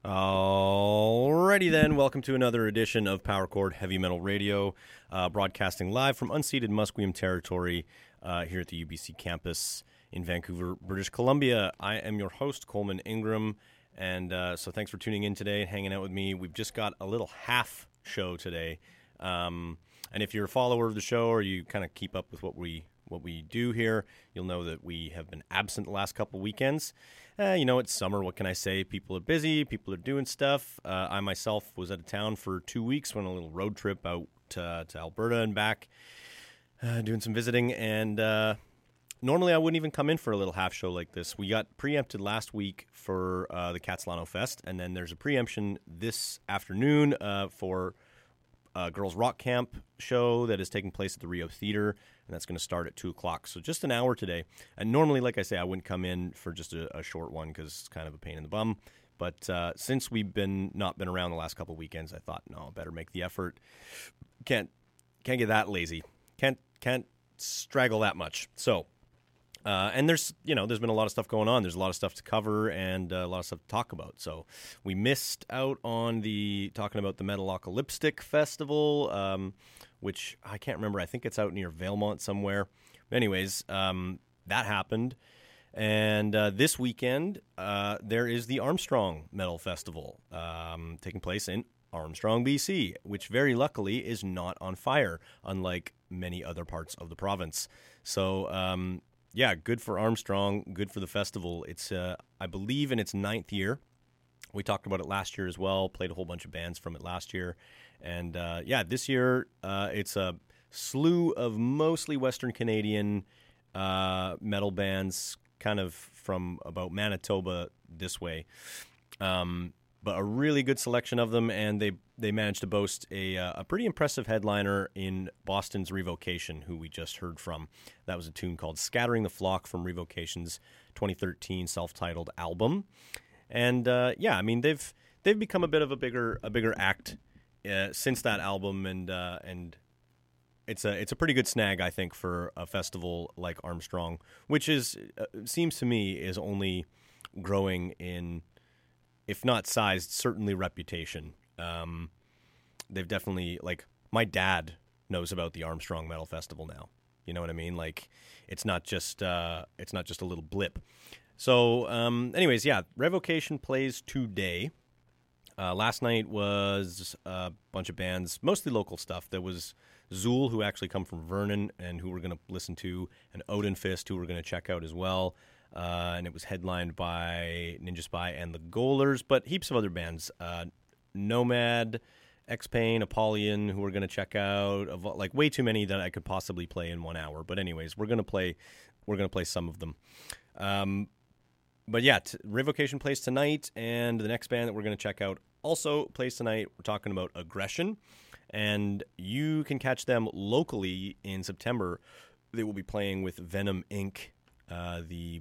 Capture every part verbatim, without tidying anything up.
Alrighty then, welcome to another edition of Power Chord Heavy Metal Radio, uh, broadcasting live from unceded Musqueam territory uh, here at the U B C campus in Vancouver, British Columbia. I am your host, Coleman Ingram, and uh, so thanks for tuning in today and hanging out with me. We've just got a little half show today, um, and if you're a follower of the show or you kind of keep up with what we what we do here, you'll know that we have been absent the last couple weekends. Uh, you know, it's summer. What can I say? People are busy. People are doing stuff. Uh, I myself was out of town for two weeks, went on a little road trip out uh, to Alberta and back, uh, doing some visiting. And uh, normally I wouldn't even come in for a little half show like this. We got preempted last week for uh, the Catslano Fest, and then there's a preemption this afternoon uh, for a Girls Rock Camp show that is taking place at the Rio Theater, and that's going to start at two o'clock. So just an hour today. And normally, like I say, I wouldn't come in for just a, a short one because it's kind of a pain in the bum. But uh, since we've been not been around the last couple of weekends, I thought, no, better make the effort. Can't can't get that lazy. Can't can't straggle that much. So, uh, and there's you know there's been a lot of stuff going on. There's a lot of stuff to cover and uh, a lot of stuff to talk about. So we missed out on the talking about the Metalocalyptic Festival. Um, which I can't remember. I think it's out near Valemont somewhere. Anyways, um, that happened. And uh, this weekend, uh, there is the Armstrong Metal Festival um, taking place in Armstrong, B C, which very luckily is not on fire, unlike many other parts of the province. So, um, yeah, good for Armstrong, good for the festival. It's, uh, I believe, in its ninth year. We talked about it last year as well, played a whole bunch of bands from it last year. And, uh, yeah, this year uh, it's a slew of mostly Western Canadian uh, metal bands, kind of from about Manitoba this way. Um, but a really good selection of them, and they they managed to boast a, uh, a pretty impressive headliner in Boston's Revocation, who we just heard from. That was a tune called Scattering the Flock from Revocation's twenty thirteen self-titled album. And, uh, yeah, I mean, they've they've become a bit of a bigger a bigger act Uh, since that album, and uh, and it's a it's a pretty good snag, I think, for a festival like Armstrong, which is uh, seems to me is only growing in, if not size, certainly reputation. Um, they've definitely, like, my dad knows about the Armstrong Metal Festival now. You know what I mean? Like, it's not just uh, it's not just a little blip. So, um, anyways, yeah, Revocation plays today. Uh, last night was a bunch of bands, mostly local stuff. There was Zool, who actually come from Vernon and who we're going to listen to, and Odin Fist, who we're going to check out as well. Uh, and it was headlined by Ninja Spy and the Goalers, but heaps of other bands. Uh, Nomad, X-Pain, Apollyon, who we're going to check out. Of, like, way too many that I could possibly play in one hour. But anyways, we're going to play we're going to play some of them. Um, but yeah, t- Revocation plays tonight, and the next band that we're going to check out also plays tonight. We're talking about Aggression, and you can catch them locally in September. They will be playing with Venom Incorporated, uh, the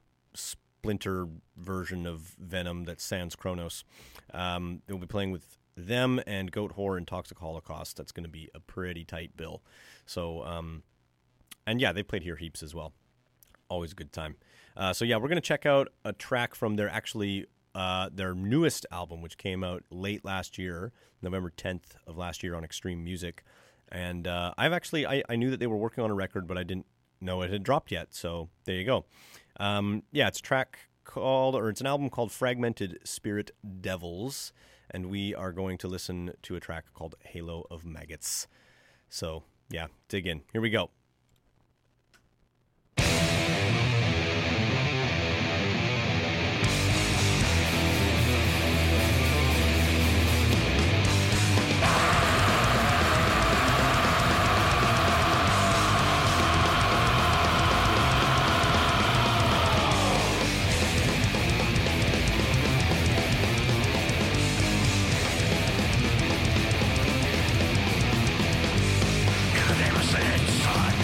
splinter version of Venom that's Sans Kronos. Um, they'll be playing with them and Goat Whore and Toxic Holocaust. That's going to be a pretty tight bill. So, um, and yeah, they played here heaps as well. Always a good time. Uh, so yeah, we're going to check out a track from their actually uh, their newest album, which came out late last year, November tenth of last year on Extreme Music. And uh, I've actually, I, I knew that they were working on a record, but I didn't know it had dropped yet. So there you go. Um, yeah, it's a track called, or it's an album called Fragmented Spirit Devils. And we are going to listen to a track called Halo of Maggots. So yeah, dig in. Here we go. Never said, son.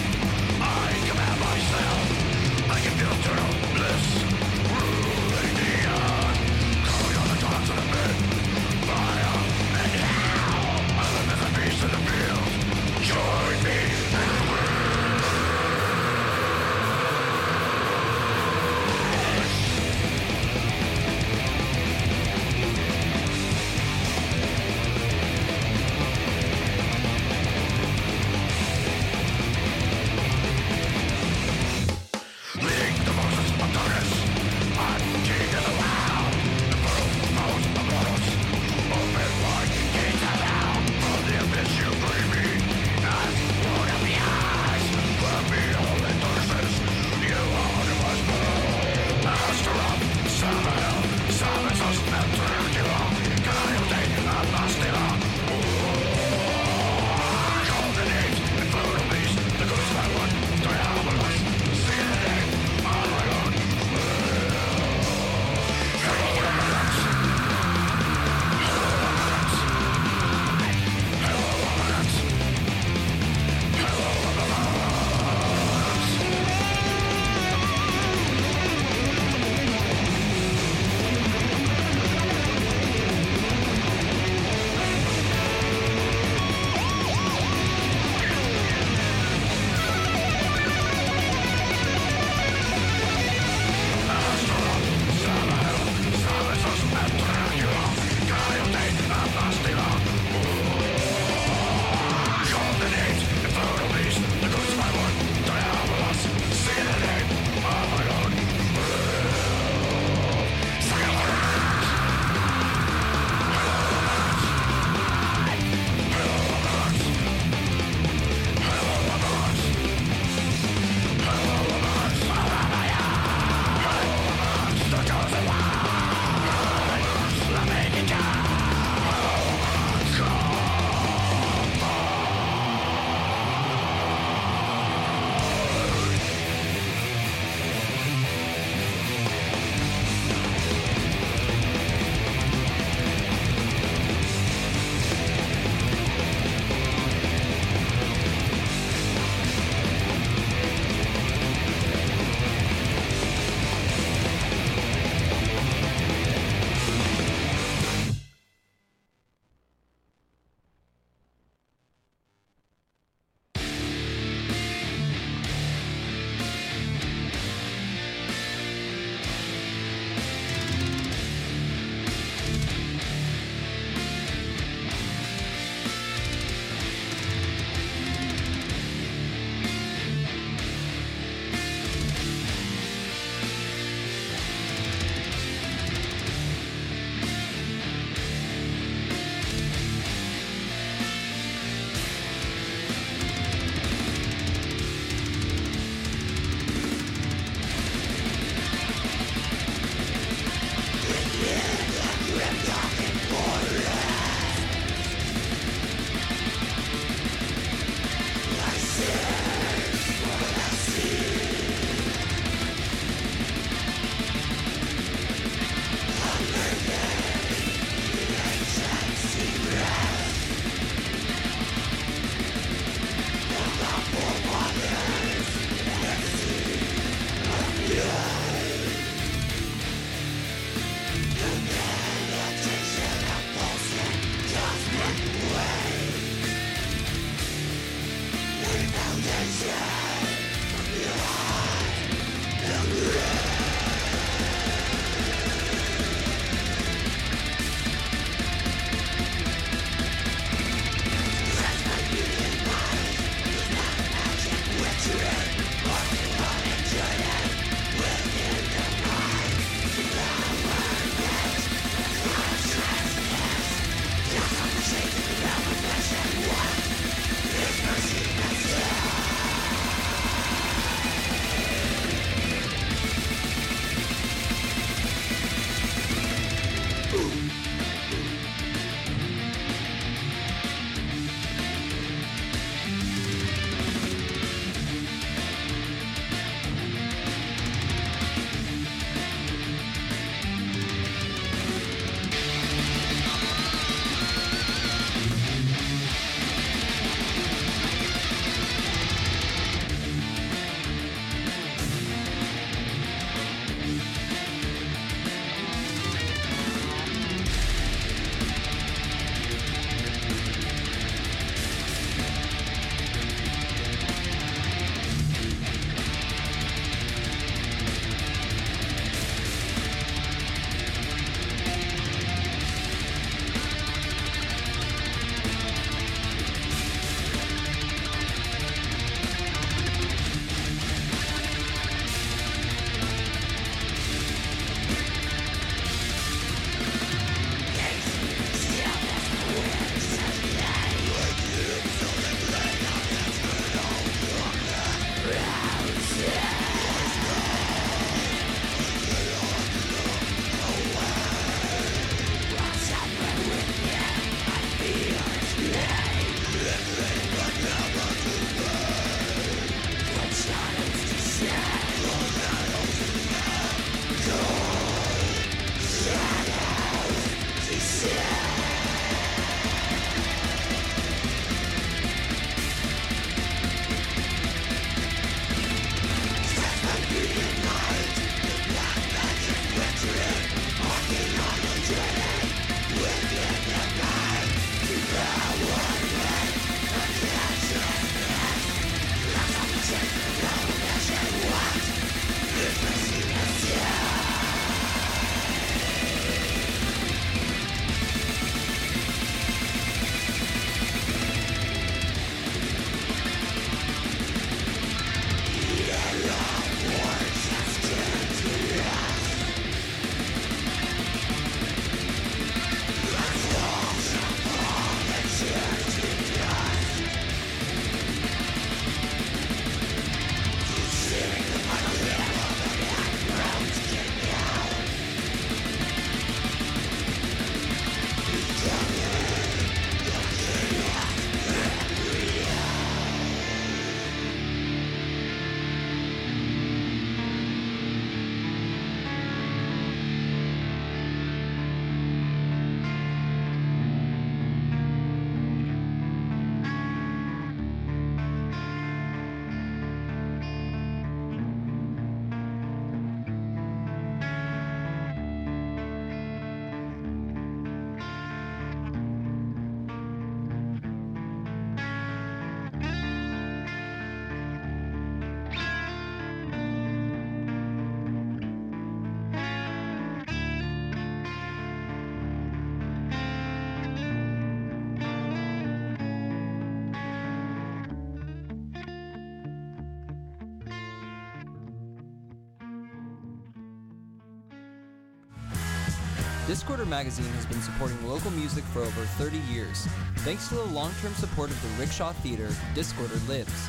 Discorder Magazine has been supporting local music for over thirty years. Thanks to the long-term support of the Rickshaw Theater, Discorder lives.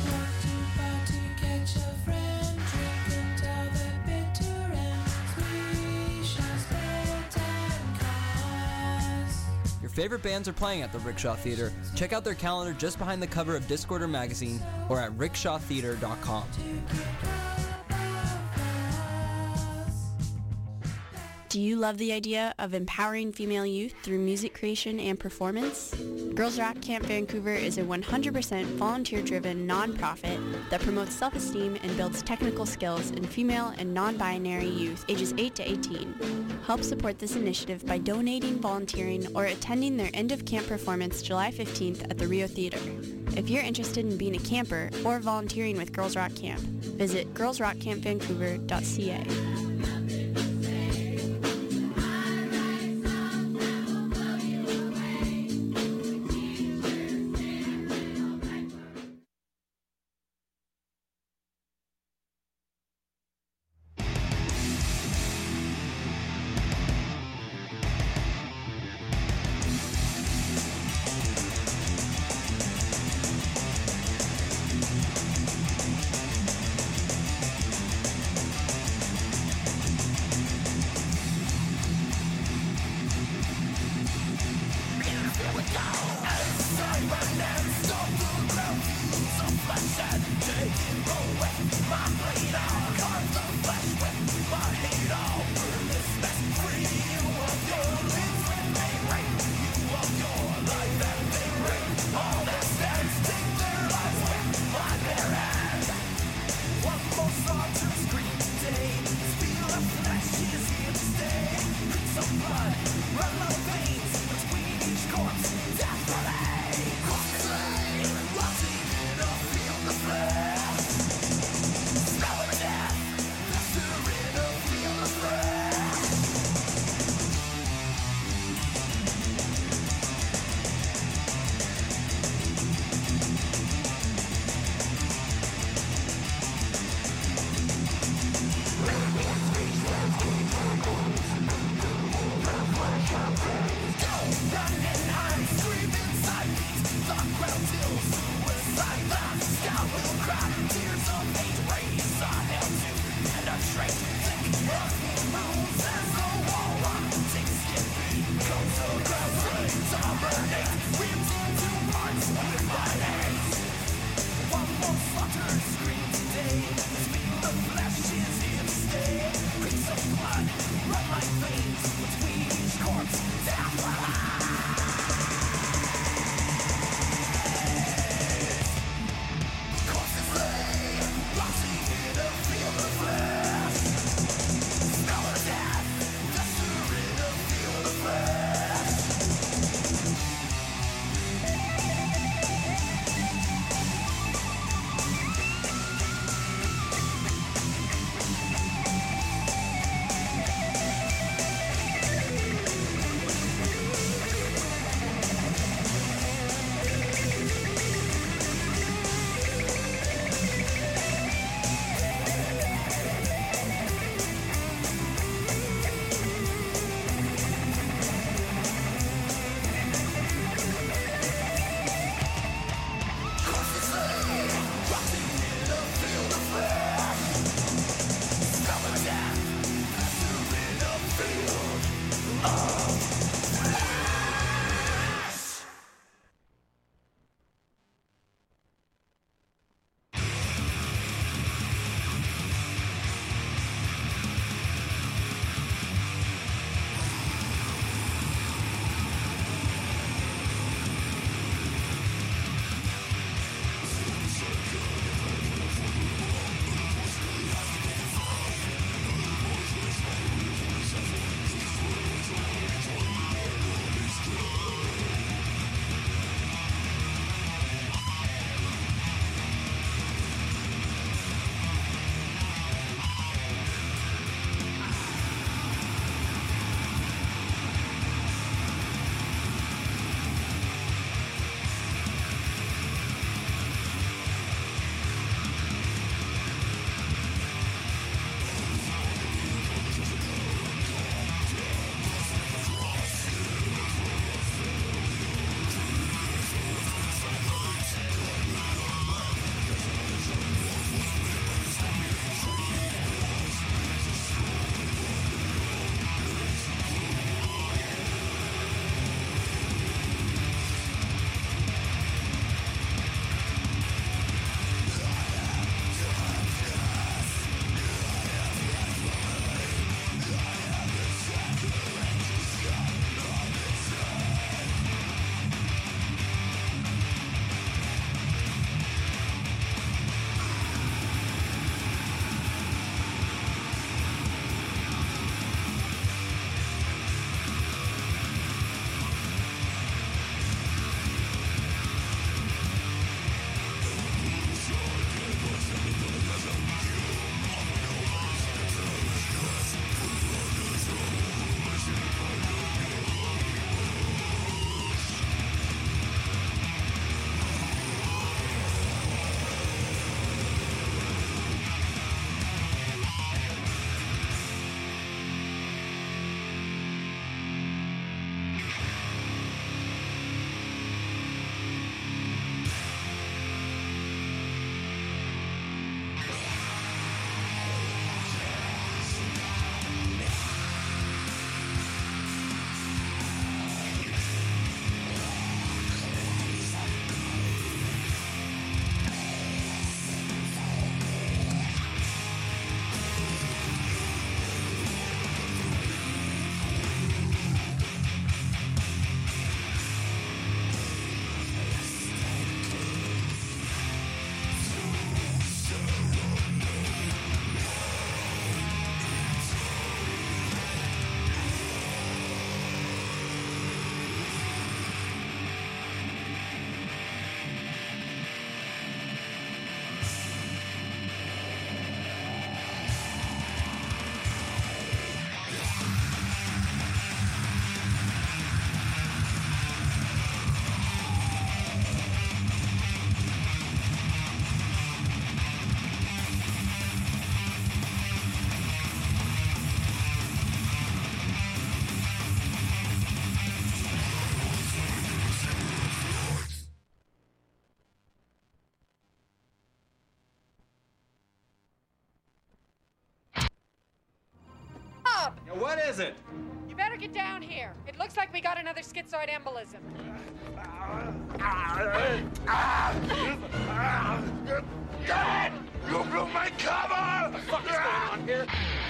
Your favorite bands are playing at the Rickshaw Theater. Check out their calendar just behind the cover of Discorder Magazine or at rickshaw theater dot com. Do you love the idea of empowering female youth through music creation and performance? Girls Rock Camp Vancouver is a one hundred percent volunteer-driven nonprofit that promotes self-esteem and builds technical skills in female and non-binary youth ages eight to eighteen. Help support this initiative by donating, volunteering, or attending their end-of-camp performance July fifteenth at the Rio Theater. If you're interested in being a camper or volunteering with Girls Rock Camp, visit girls rock camp vancouver dot c a. What is it? You better get down here. It looks like we got another schizoid embolism. God! You blew my cover! What the fuck is going on here?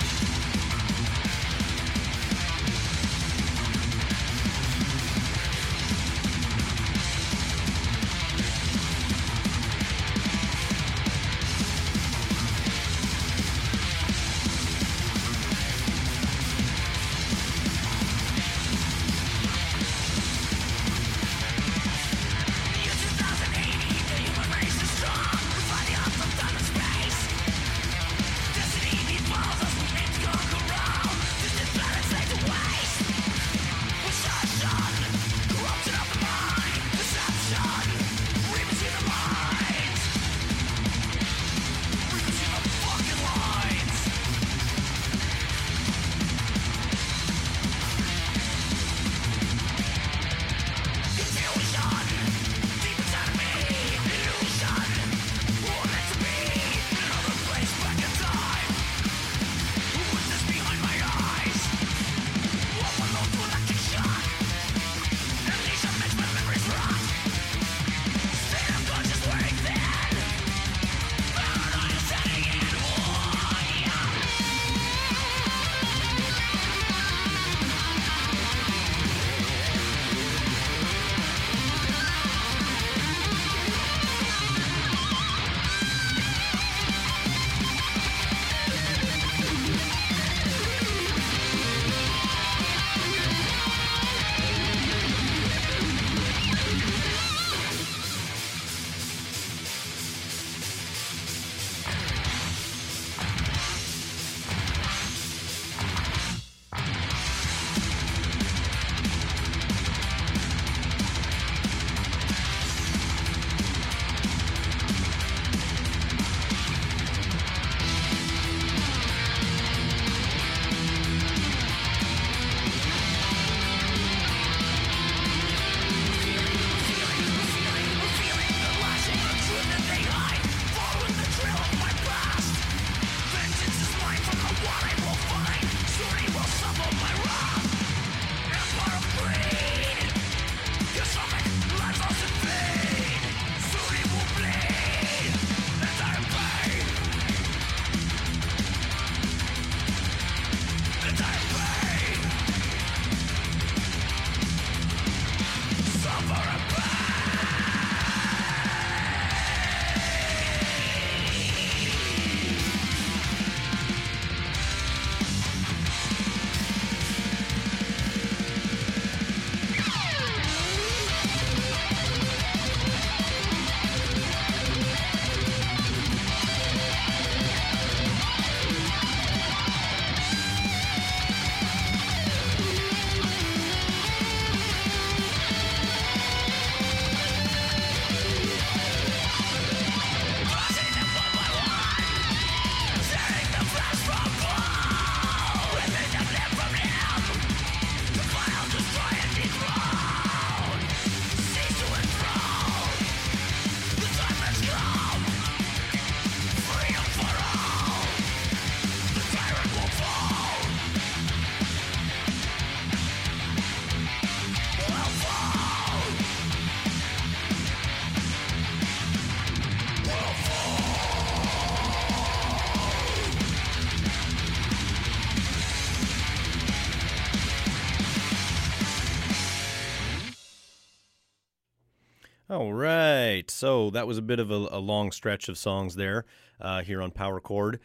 All right, so that was a bit of a, a long stretch of songs there uh, here on Power Chord.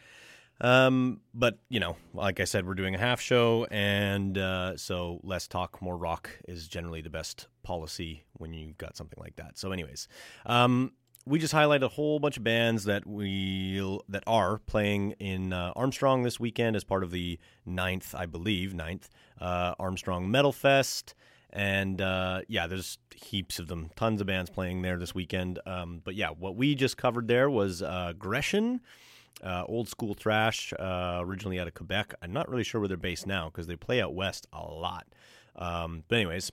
Um, but, you know, like I said, we're doing a half show, and uh, so less talk, more rock is generally the best policy when you've got something like that. So anyways, um, we just highlighted a whole bunch of bands that we that are playing in uh, Armstrong this weekend as part of the ninth, I believe, ninth uh, Armstrong Metal Fest. And, uh, yeah, there's heaps of them, tons of bands playing there this weekend. Um, but, yeah, what we just covered there was uh, Grecian, uh, old school thrash, uh, originally out of Quebec. I'm not really sure where they're based now because they play out west a lot. Um, but anyways,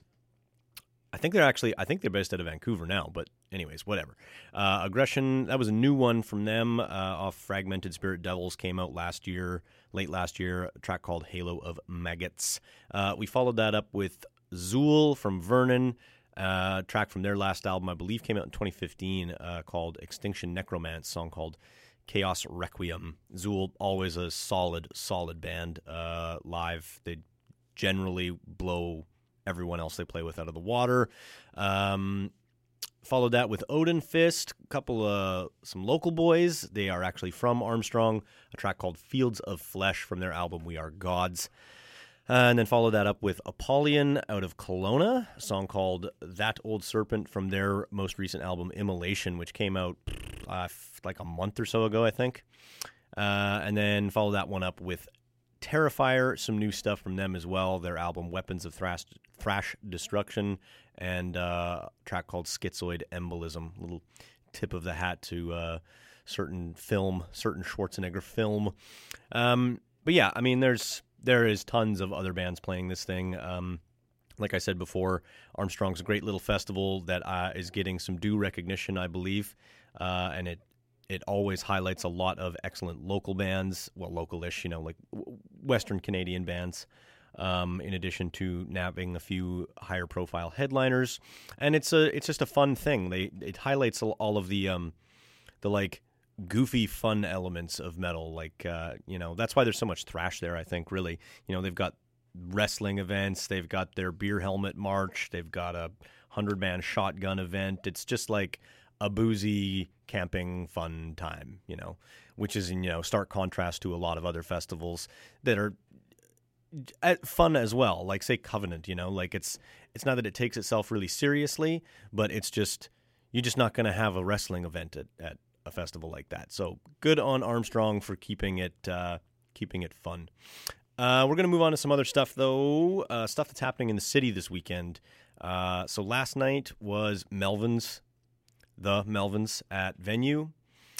I think they're actually, I think they're based out of Vancouver now. But anyways, whatever. Uh, Aggression, that was a new one from them uh, off Fragmented Spirit Devils, came out last year. late last year, a track called Halo of Maggots. Uh, we followed that up with Zool from Vernon, uh, a track from their last album, I believe came out in twenty fifteen, uh, called Extinction Necromance, song called Chaos Requiem. Zool, always a solid, solid band uh, live. They generally blow everyone else they play with out of the water. Um, followed that with Odin Fist, a couple of some local boys. They are actually from Armstrong, a track called Fields of Flesh from their album We Are Gods. Uh, and then followed that up with Apollyon out of Kelowna, a song called That Old Serpent from their most recent album Immolation, which came out uh, like a month or so ago, I think. Uh, and then followed that one up with Terrifier, some new stuff from them as well, their album Weapons of Thrash, Thrash Destruction, and uh, a track called Schizoid Embolism. A little tip of the hat to uh, certain film, certain Schwarzenegger film. Um, but yeah, I mean, there's there is tons of other bands playing this thing. Um, like I said before, Armstrong's a great little festival that uh, is getting some due recognition, I believe, uh, and it It always highlights a lot of excellent local bands, well, local-ish, you know, like Western Canadian bands, um, in addition to nabbing a few higher-profile headliners. And it's a it's just a fun thing. They it highlights all of the um, the like goofy fun elements of metal. Like uh, you know, that's why there's so much thrash there. I think really, you know, they've got wrestling events, they've got their beer helmet march, they've got a hundred-man shotgun event. It's just like a boozy camping fun time, you know, which is in, you know, stark contrast to a lot of other festivals that are fun as well. Like say Covenant, you know, like it's it's not that it takes itself really seriously, but it's just you're just not going to have a wrestling event at, at a festival like that. So good on Armstrong for keeping it uh, keeping it fun. Uh, we're going to move on to some other stuff though, uh, stuff that's happening in the city this weekend. Uh, so last night was Melvin's. The Melvins at Venue,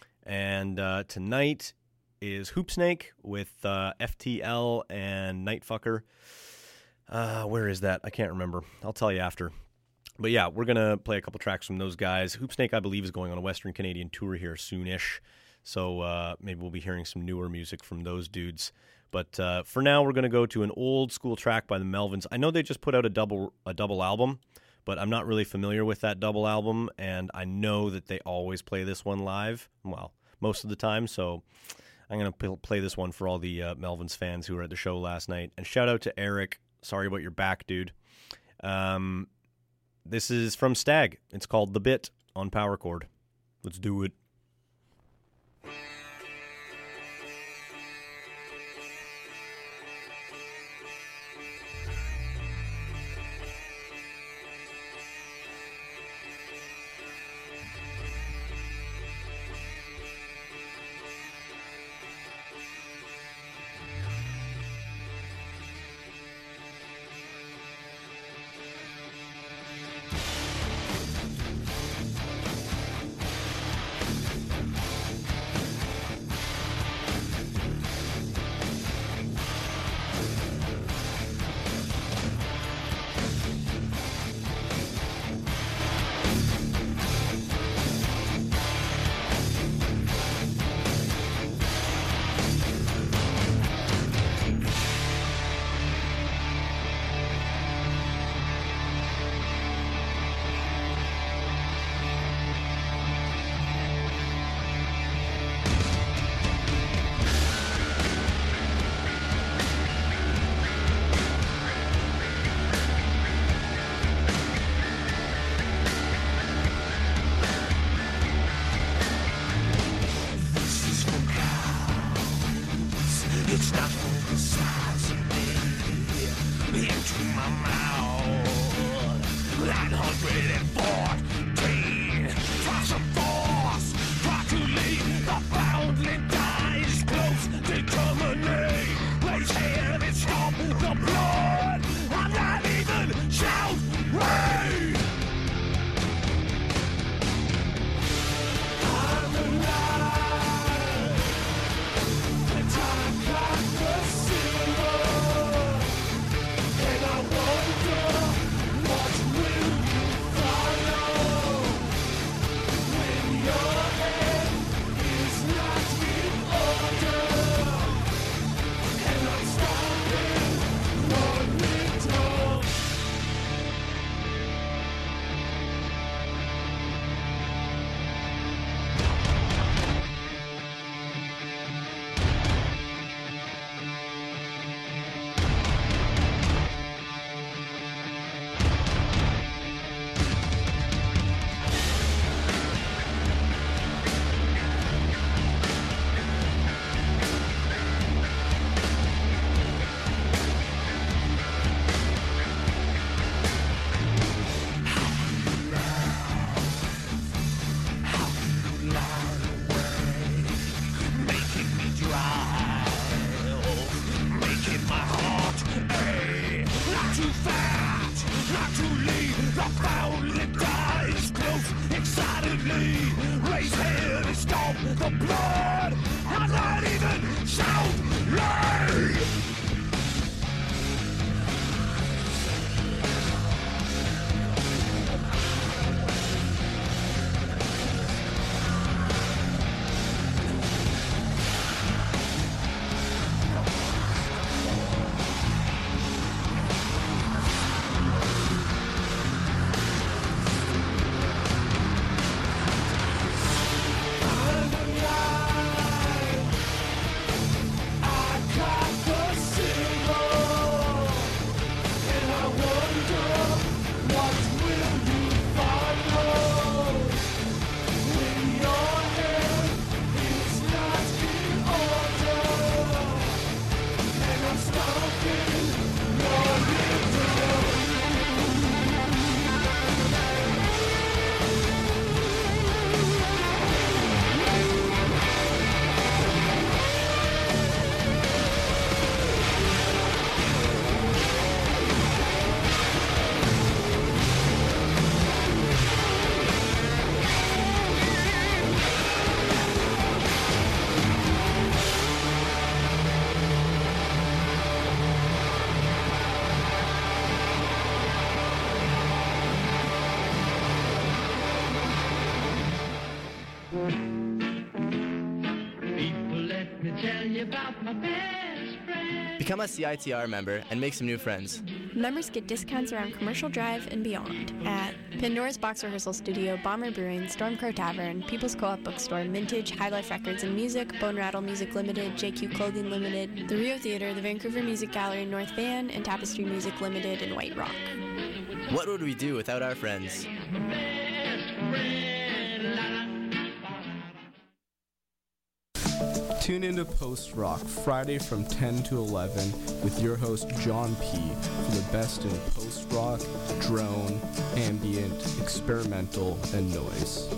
and uh, tonight is Hoopsnake with uh, F T L and Nightfucker. Uh, where is that? I can't remember. I'll tell you after. But yeah, we're going to play a couple tracks from those guys. Hoopsnake, I believe, is going on a Western Canadian tour here soonish, so uh, maybe we'll be hearing some newer music from those dudes. But uh, for now, we're going to go to an old school track by the Melvins. I know they just put out a double a double album, but I'm not really familiar with that double album, and I know that they always play this one live, well, most of the time, so I'm going to play this one for all the uh, Melvins fans who were at the show last night. And shout out to Eric. Sorry about your back, dude. Um, this is from Stag. It's called The Bit on Power Chord. Let's do it. What will you find out? too fat, not to leave. The boundly dies close, excitedly. Raise head and stomp the blood, and not even shout, lay! Become a C I T R member and make some new friends. Members get discounts around Commercial Drive and beyond at Pandora's Box Rehearsal Studio, Bomber Brewing, Stormcrow Tavern, People's Co-op Bookstore, Mintage, High Life Records and Music, Bone Rattle Music Limited, J Q Clothing Limited, the Rio Theater, the Vancouver Music Gallery in North Van, and Tapestry Music Limited in White Rock. What would we do without our friends? Tune into Post Rock Friday from ten to eleven with your host John P. for the best in post rock, drone, ambient, experimental, and noise.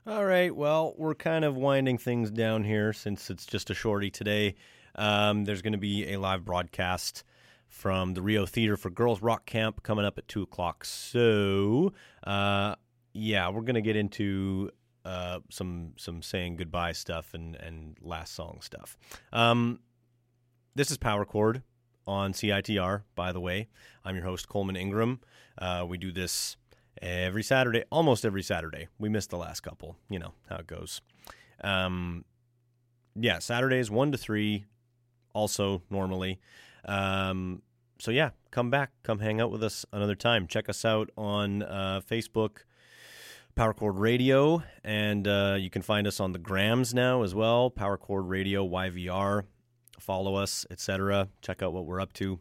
All right, well, we're kind of winding things down here since it's just a shorty today. Um, there's going to be a live broadcast from the Rio Theater for Girls Rock Camp coming up at two o'clock. So, uh, yeah, we're going to get into uh, some some saying goodbye stuff and, and last song stuff. Um, this is Power Chord on C I T R, by the way. I'm your host, Coleman Ingram. Uh, we do this every Saturday, almost every Saturday. We missed the last couple. You know how it goes. Um, yeah, Saturdays one to three, also normally. Um, so yeah, come back, come hang out with us another time. Check us out on uh, Facebook, Power Chord Radio, and uh, you can find us on the Grams now as well, Power Chord Radio, Y V R. Follow us, et cetera. Check out what we're up to.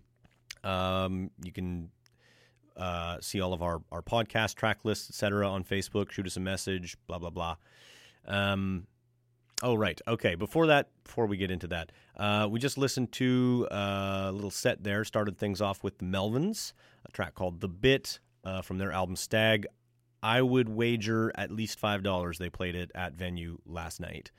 Um, you can Uh, see all of our, our podcast track lists, et cetera, on Facebook. Shoot us a message, blah, blah, blah. Um, oh, right. Okay, before that, before we get into that, uh, we just listened to uh, a little set there. Started things off with the Melvins, a track called The Bit uh, from their album Stag. I would wager at least five dollars they played it at venue last night.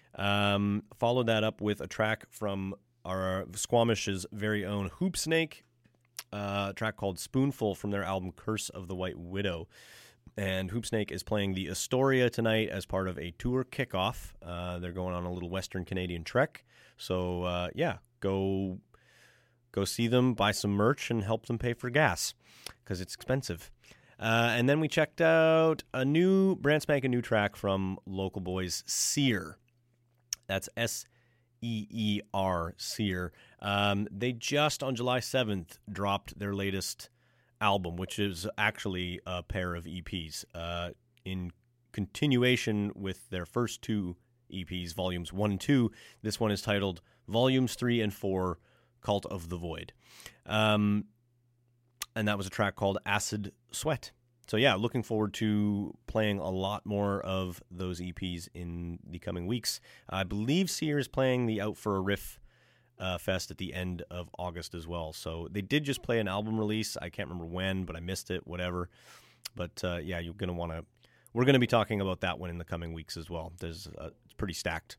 Um, followed that up with a track from our Squamish's very own Hoop Snake, Uh, a track called Spoonful from their album Curse of the White Widow. And Hoopsnake is playing the Astoria tonight as part of a tour kickoff. Uh, they're going on a little Western Canadian trek. So, uh, yeah, go go see them, buy some merch, and help them pay for gas because it's expensive. Uh, and then we checked out a new, brand spanking new track from local boys Seer. That's S E E R, Seer. Um, they just, on July seventh, dropped their latest album, which is actually a pair of E Ps. Uh, in continuation with their first two E Ps, Volumes one and two, this one is titled Volumes three and four, Cult of the Void. Um, and that was a track called Acid Sweat. So yeah, looking forward to playing a lot more of those E Ps in the coming weeks. I believe Seer is playing the Out for a Riff uh, Fest at the end of August as well. So they did just play an album release. I can't remember when, but I missed it, whatever. But uh, yeah, you're going to want to, we're going to be talking about that one in the coming weeks as well. There's uh, it's pretty stacked.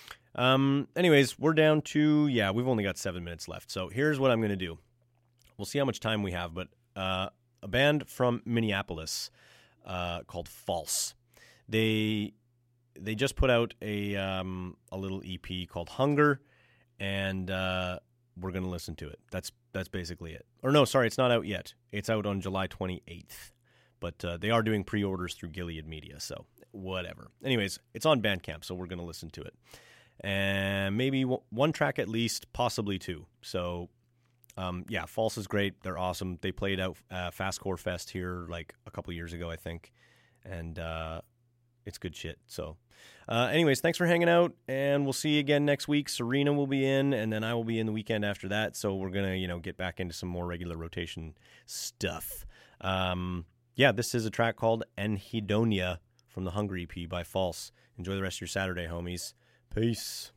Um, anyways, we're down to, yeah, we've only got seven minutes left. So here's what I'm going to do. We'll see how much time we have, but uh, a band from Minneapolis uh, called False. They they just put out a um, a little E P called Hunger, and uh, we're going to listen to it. That's that's basically it. Or no, sorry, it's not out yet. It's out on July twenty-eighth. But uh, they are doing pre-orders through Gilead Media, so whatever. Anyways, it's on Bandcamp, so we're going to listen to it. And maybe w- one track at least, possibly two. So Um, yeah, False is great. They're awesome. They played out uh, Fastcore Fest here like a couple years ago, I think, and uh, it's good shit. So, uh, anyways, thanks for hanging out, and we'll see you again next week. Serena will be in, and then I will be in the weekend after that. So we're gonna, you know, get back into some more regular rotation stuff. Um, yeah, this is a track called Anhedonia from the Hunger E P by False. Enjoy the rest of your Saturday, homies. Peace.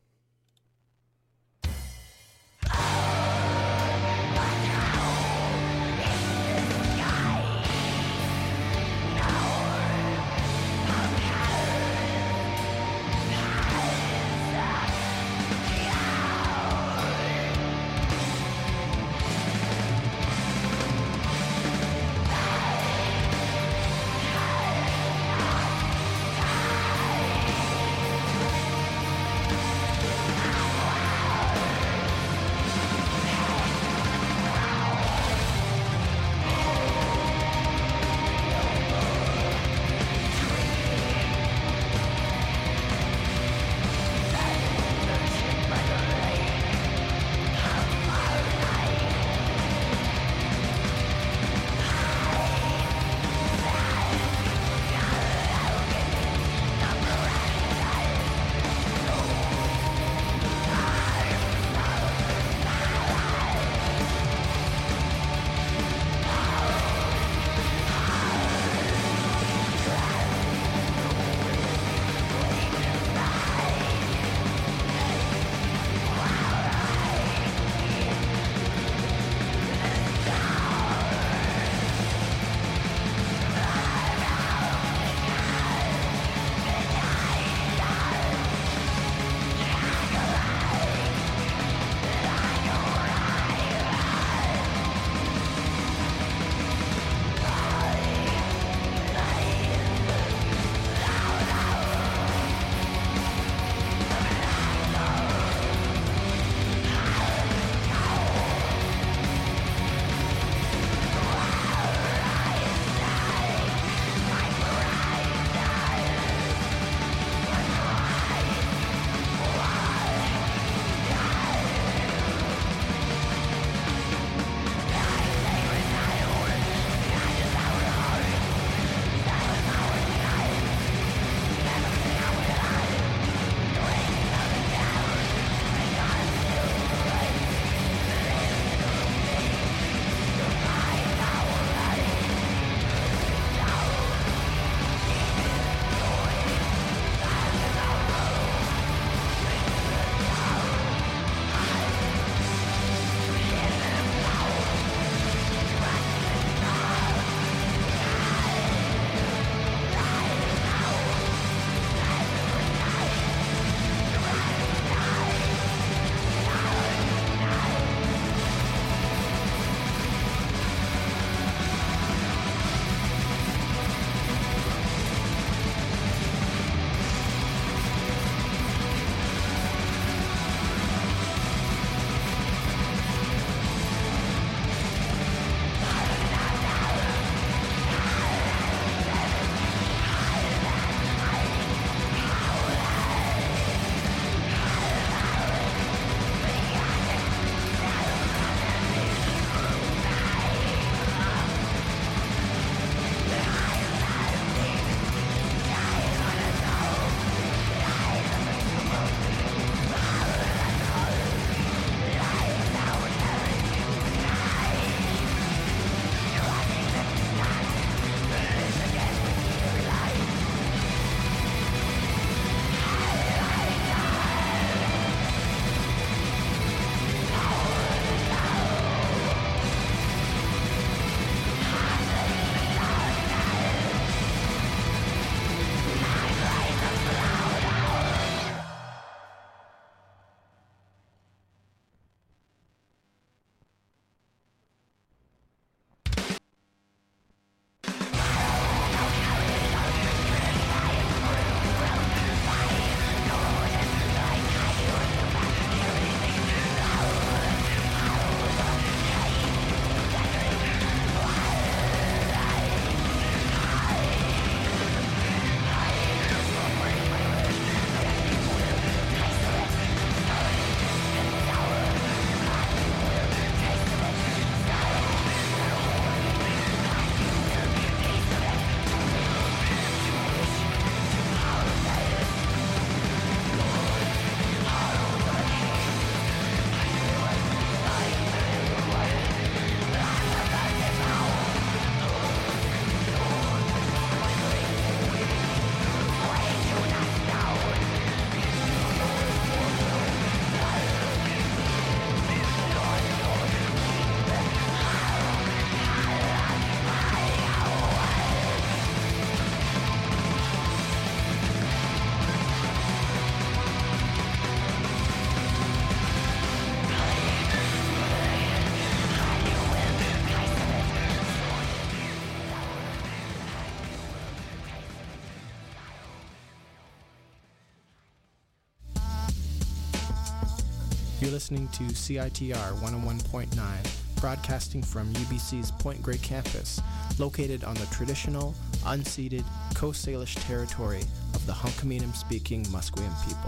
You're listening to C I T R one oh one point nine, broadcasting from U B C's Point Grey campus, located on the traditional, unceded Coast Salish territory of the Hunkaminam-speaking Musqueam people.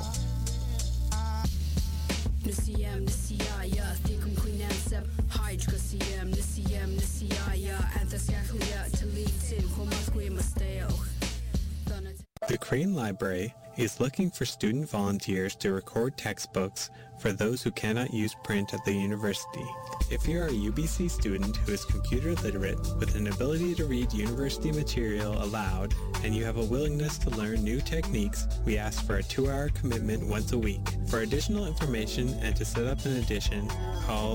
The Crane Library is looking for student volunteers to record textbooks for those who cannot use print at the university. If you are a U B C student who is computer literate with an ability to read university material aloud and you have a willingness to learn new techniques, we ask for a two-hour commitment once a week. For additional information and to set up an edition, call